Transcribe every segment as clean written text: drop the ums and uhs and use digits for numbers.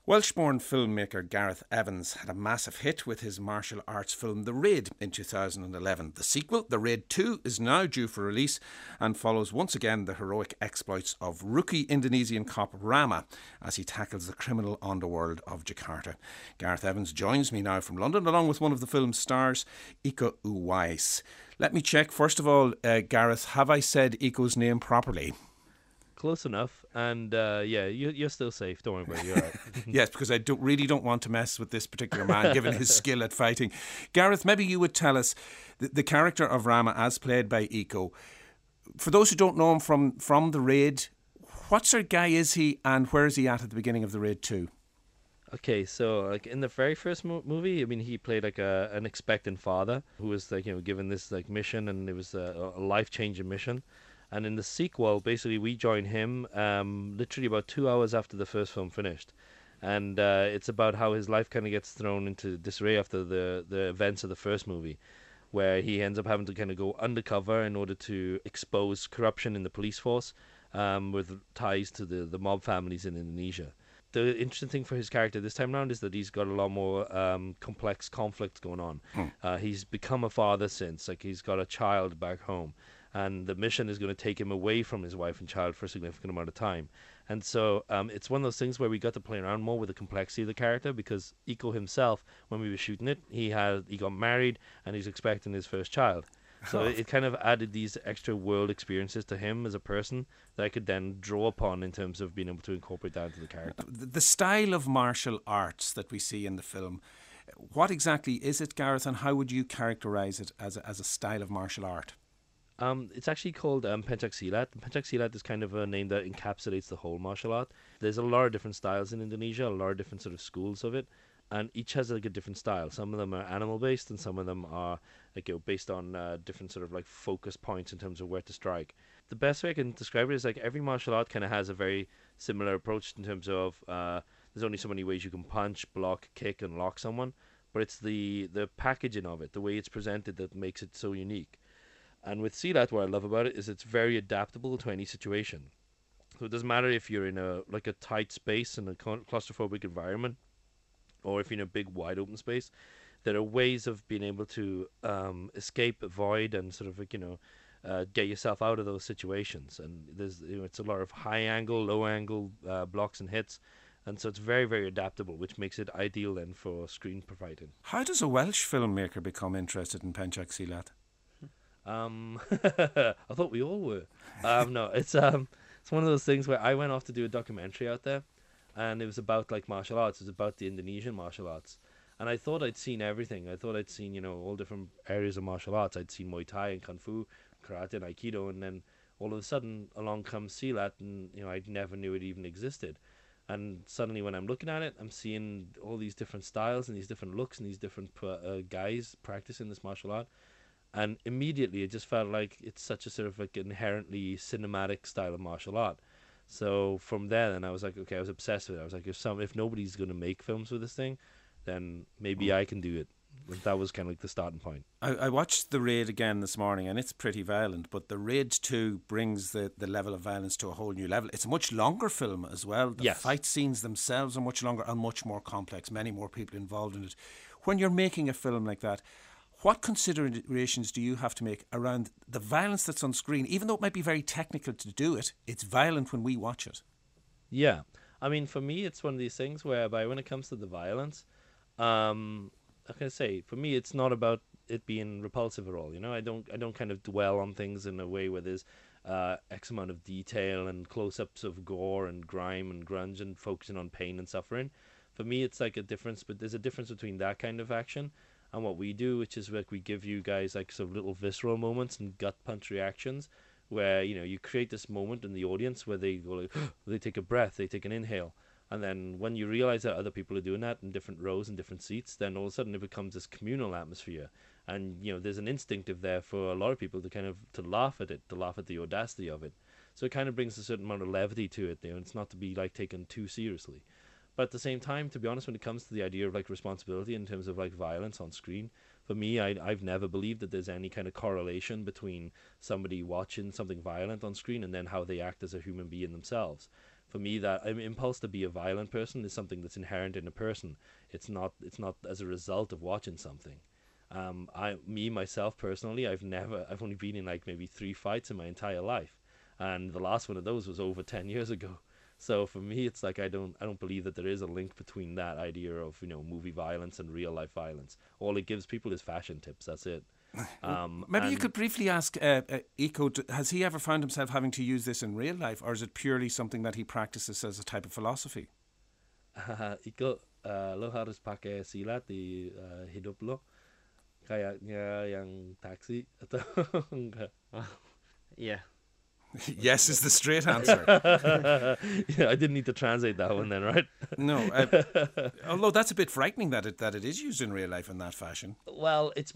Welsh-born filmmaker Gareth Evans had a massive hit with his martial arts film The Raid in 2011. The sequel, The Raid 2, is now due for release and follows once again the heroic exploits of rookie Indonesian cop Rama as he tackles the criminal underworld of Jakarta. Gareth Evans joins me now from London along with one of the film's stars, Iko Uwais. Let me check, first of all, Gareth, have I said Iko's name properly? Close enough, and you're still safe. Don't worry about it. You're right. Yes, because I really don't want to mess with this particular man, given his skill at fighting. Gareth, maybe you would tell us the character of Rama, as played by Iko. For those who don't know him from The Raid, what sort of guy is he, and where is he at the beginning of The Raid 2? Okay, so like in the very first movie, I mean, he played like an expectant father who was like given this like mission, and it was a life changing mission. And in the sequel, basically, we join him literally about 2 hours after the first film finished. And it's about how his life kind of gets thrown into disarray after the events of the first movie, where he ends up having to kind of go undercover in order to expose corruption in the police force with ties to the mob families in Indonesia. The interesting thing for his character this time around is that he's got a lot more complex conflict going on. He's become a father since, like he's got a child back home. And the mission is going to take him away from his wife and child for a significant amount of time. And so it's one of those things where we got to play around more with the complexity of the character, because Iko himself, when we were shooting it, he got married and he's expecting his first child. So it kind of added these extra world experiences to him as a person that I could then draw upon in terms of being able to incorporate that into the character. The style of martial arts that we see in the film, what exactly is it, Gareth, and how would you characterise it as a style of martial art? It's actually called Pencak Silat. Pencak Silat is kind of a name that encapsulates the whole martial art. There's a lot of different styles in Indonesia, a lot of different sort of schools of it, and each has like a different style. Some of them are animal based, and some of them are like based on different sort of like focus points in terms of where to strike. The best way I can describe it is like every martial art kind of has a very similar approach in terms of there's only so many ways you can punch, block, kick, and lock someone, but it's the packaging of it, the way it's presented, that makes it so unique. And with Silat, what I love about it is it's very adaptable to any situation. So it doesn't matter if you're in a tight space in a claustrophobic environment, or if you're in a big wide open space. There are ways of being able to escape, avoid, and sort of get yourself out of those situations. And there's it's a lot of high angle, low angle blocks and hits. And so it's very, very adaptable, which makes it ideal then for screen providing. How does a Welsh filmmaker become interested in Pencak Silat? I thought we all were. No, it's one of those things where I went off to do a documentary out there, and it was about like martial arts. It was about the Indonesian martial arts, and I thought I'd seen everything. I thought I'd seen all different areas of martial arts. I'd seen Muay Thai and Kung Fu, Karate and Aikido, and then all of a sudden along comes Silat, and I never knew it even existed. And suddenly when I'm looking at it, I'm seeing all these different styles and these different looks and these different guys practicing this martial art. And immediately it just felt like it's such a sort of like inherently cinematic style of martial art. So from there, then I was like, okay, I was obsessed with it. I was like, if nobody's going to make films with this thing, then maybe I can do it. That was kind of like the starting point. I watched The Raid again this morning, and it's pretty violent, but The Raid 2 brings the level of violence to a whole new level. It's a much longer film as well. The fight scenes themselves are much longer and much more complex, many more people involved in it. When you're making a film like that, what considerations do you have to make around the violence that's on screen? Even though it might be very technical to do it, it's violent when we watch it. Yeah. I mean, for me, it's one of these things whereby when it comes to the violence, how can I say, for me, it's not about it being repulsive at all. I don't kind of dwell on things in a way where there's X amount of detail and close-ups of gore and grime and grunge and focusing on pain and suffering. For me, it's like a difference, but there's a difference between that kind of action and what we do, which is like we give you guys like sort of little visceral moments and gut punch reactions where you create this moment in the audience where they go like, they take a breath, they take an inhale, and then when you realize that other people are doing that in different rows and different seats, then all of a sudden it becomes this communal atmosphere. And there's an instinctive there for a lot of people to laugh at it, to laugh at the audacity of it. So it kind of brings a certain amount of levity to it there. It's not to be like taken too seriously. But at the same time, to be honest, when it comes to the idea of like responsibility in terms of like violence on screen, for me, I've never believed that there's any kind of correlation between somebody watching something violent on screen and then how they act as a human being themselves. for me, that impulse to be a violent person is something that's inherent in a person. It's not as a result of watching something. Myself personally, I've only been in like maybe 3 fights in my entire life, and the last one of those was over 10 years ago. So for me, it's like I don't believe that there is a link between that idea of movie violence and real life violence. All it gives people is fashion tips. That's it. Maybe you could briefly ask Eco, has he ever found himself having to use this in real life, or is it purely something that he practices as a type of philosophy? Iko, lo harus pakai silat di hidup lo, kayaknya yang taksi atau enggak? Yeah. Yes is the straight answer. Yeah, I didn't need to translate that one then, right? No, although that's a bit frightening that it is used in real life in that fashion. Well, it's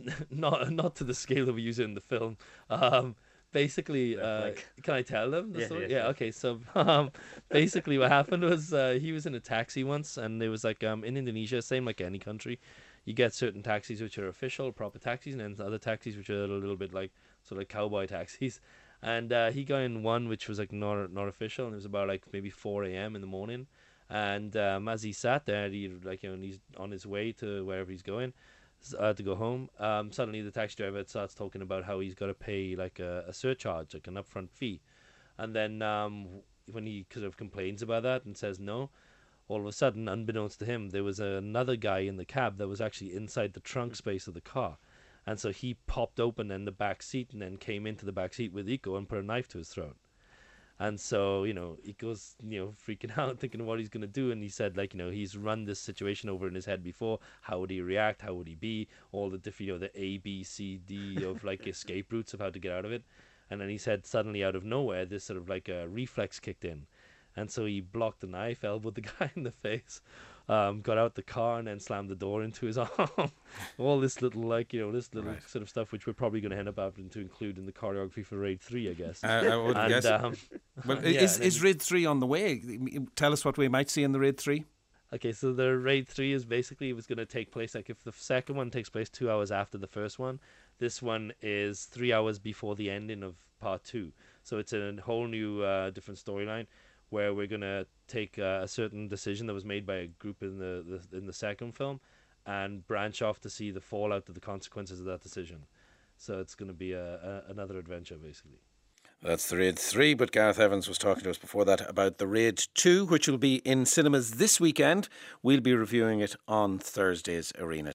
not to the scale that we use it in the film. Basically, can I tell them the story? Yeah, okay. So, basically, what happened was he was in a taxi once, and it was like in Indonesia, same like any country, you get certain taxis which are official, proper taxis, and then other taxis which are a little bit like sort of like cowboy taxis. And he got in one which was like not official, and it was about like maybe 4 a.m. in the morning. And as he sat there, and he's on his way to wherever he's going to go home. Suddenly, the taxi driver starts talking about how he's got to pay like a surcharge, like an upfront fee. And then when he sort of complains about that and says no, all of a sudden, unbeknownst to him, there was another guy in the cab that was actually inside the trunk space of the car. And so he popped open in the back seat and then came into the back seat with Iko and put a knife to his throat. And so, Iko's, freaking out, thinking what he's going to do. And he said, like, he's run this situation over in his head before. How would he react? How would he be? All the different, the A, B, C, D of, like, escape routes of how to get out of it. And then he said, suddenly out of nowhere, this sort of, like, a reflex kicked in. And so he blocked the knife, elbowed the guy in the face, got out the car, and then slammed the door into his arm. All this little, like, this little Right. sort of stuff, which we're probably going to end up having to include in the choreography for Raid 3, I guess. I would And, guess. Well, yeah, is Raid 3 on the way? Tell us what we might see in the Raid 3. Okay, so the Raid 3 is basically, it was going to take place, like if the second one takes place 2 hours after the first one, this one is 3 hours before the ending of part 2. So it's a whole new different storyline where we're going to take a certain decision that was made by a group in the second film and branch off to see the fallout of the consequences of that decision. So it's going to be another adventure, basically. That's the Raid 3, but Gareth Evans was talking to us before that about the Raid 2, which will be in cinemas this weekend. We'll be reviewing it on Thursday's Arena